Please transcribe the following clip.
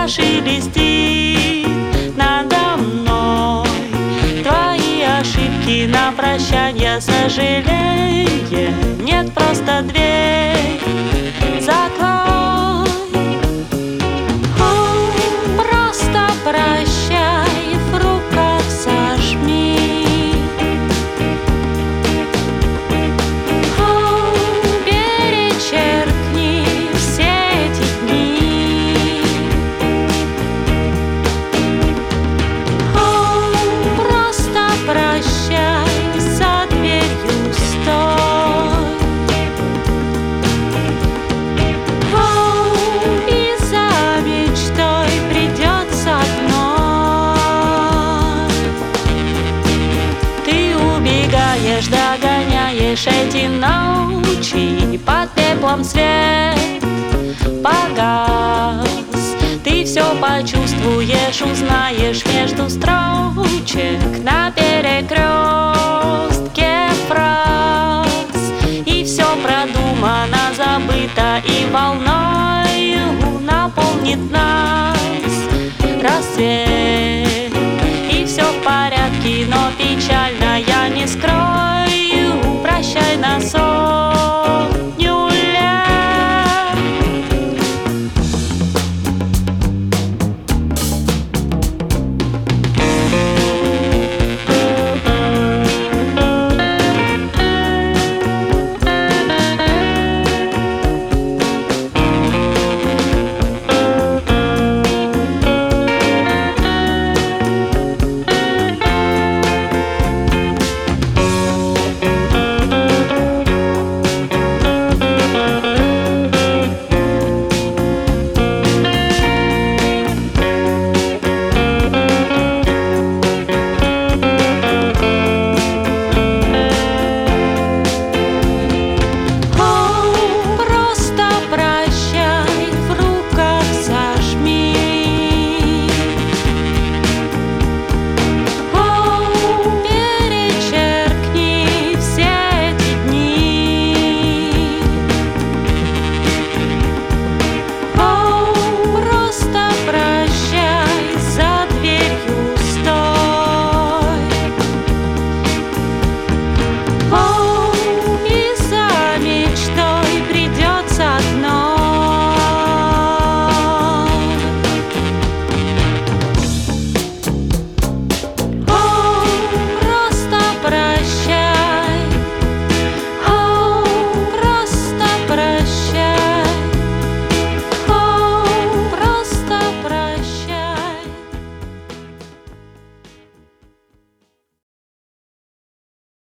шелестит надо мной. Твои ошибки на прощанье, сожаление, нет, просто дверь закрой. Просто прощай, в руках сожми. Перечеркни все эти дни. Просто прощай, за дверью стой. И за мечтой придется вновь. Ты убегаешь, догоняешь эти ночи, под пеплом свет погас. Ты все почувствуешь, узнаешь между строчек на перекрестке фраз. И все продумано, забыто, и волною наполнит нас рассвет.